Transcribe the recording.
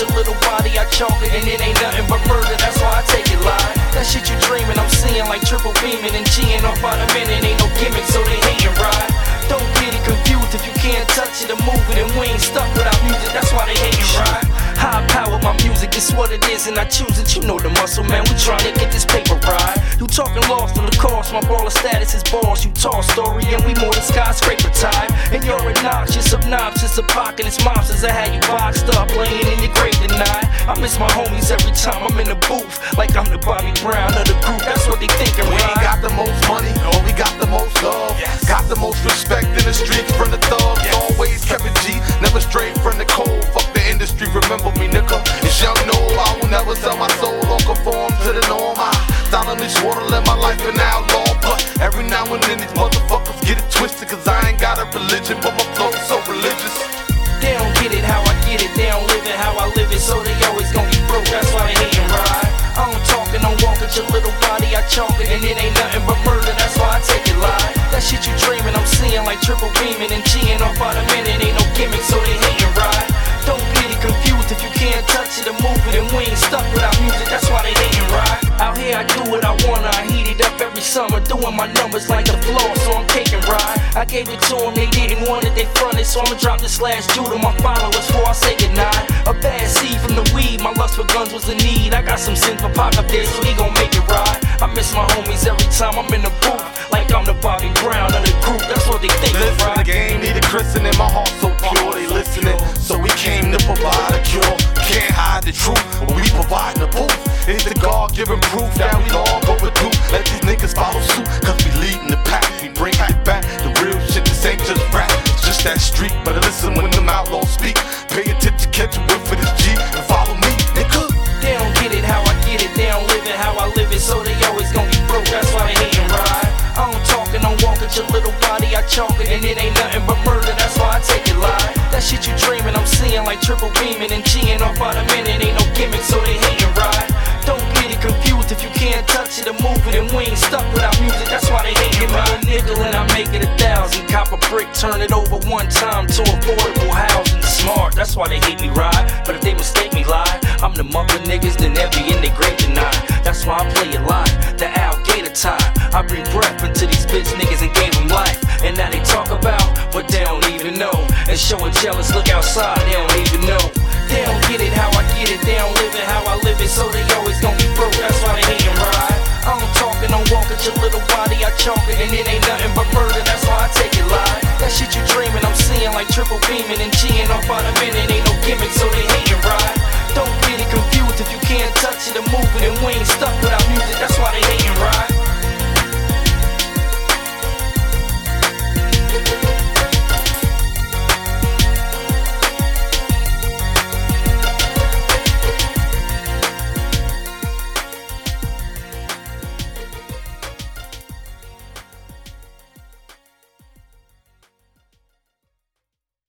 your little body, I chalk it, and it ain't nothing but murder, that's why I take it live. That shit you dreaming, I'm seeing like triple beaming and G'ing off by the minute, ain't no gimmick, so they hatin' ride. Don't get it confused, if you can't touch it or move it, and we ain't stuck without music, that's why they hatin' ride. High power, my music, it's what it is, and I choose it. You know the muscle, man, we tryna get this paper right. You talking lost on the course, my baller status is boss. You tall story, and we more than skyscraper type. And you're obnoxious, apocalypse mobsters. I had you boxed up, laying in your grave tonight. I miss my homies every time I'm in the booth, like I'm the Bobby Brown of the group. That's what they thinking, we right? ain't got the most money, but we got the most love. Yes. Got the most respect in the streets from the thugs. Yes. Always kept it G, never strayed from the cold. Fuck the industry, remember me, nigga. It's young, no, I will never sell my soul or conform to the norm. I silently swore to live my life an outlaw, but every now and then these motherfuckers get it twisted, cause I ain't got a religion, but my flow's so religious. They don't get it how I get it, they don't live it how I live it, so they always gon' be broke, that's why they hatin' ride. I don't talk and don't walk at your little body, I chalk it, and it ain't nothing but murder, that's why I take it live. That shit you dreaming, I'm seeing like triple beaming and G'ing off by the minute, ain't no gimmick, so they hatin' ride. Don't get it confused, if you can't touch it or move it, and we ain't stuck without music, that's why they hatin' ride. Out here I do what I wanna, I heat it up every summer, doing my numbers like the floor, so I'm taking ride. I gave it to them, they didn't want it, they fronted, so I'ma drop this last Jew to my followers before I say goodnight. A bad seed from the weed, my lust for guns was a need. I got some sin for Pac up there, so he gon' make it right. I miss my homies every time I'm in the booth, like I'm the Bobby Brown of the group, that's what they think. Listen, the game need a christening, my heart so pure, they listening. So we came to provide a cure. Can't hide the truth, but we provide the proof. It's the God-given proof that we long overdue. Let these niggas follow suit, cause we leading the pack. We bring it back, the real shit, this ain't just rap. It's just that street, but listen when them outlaws speak. Pay attention, catch a whiff for this G, and follow me, nigga. They don't get it how I get it, they don't live it how I live it, so they always gon' be broke, that's why they hatin' ride. I don't talk and don't walk at your little body, I chalk it, and it ain't nothing but murder, that's why I take it live. That shit you dreaming, I'm seeing like triple beaming and G'ing off by the minute, ain't no gimmick, so they hatin' ride. Don't get it confused, if you can't touch it or move it, and we ain't stuck without music, that's why they hatin' ride. Give me a nickel and I make it 1,000, cop a brick, turn it over one time to affordable housing. Smart, that's why they hate me ride, but if they mistake me lie, I'm the mother niggas, then they'll be in their grave tonight. That's why I play it live, the alligator time. I breathe breath into these bitch niggas and gave them life, and now they talk about what they don't even know, and showing jealous look outside, they don't even know. They don't get it how I get it, they don't live it how I live it, so they always gon' be broke, that's why they hatin' ride. I don't talk and don't walk at your little body, I chalk it, and it ain't nothing but murder, that's why I take it live. That shit you dreaming, I'm seeing like triple beaming and G'ing off by the minute, ain't no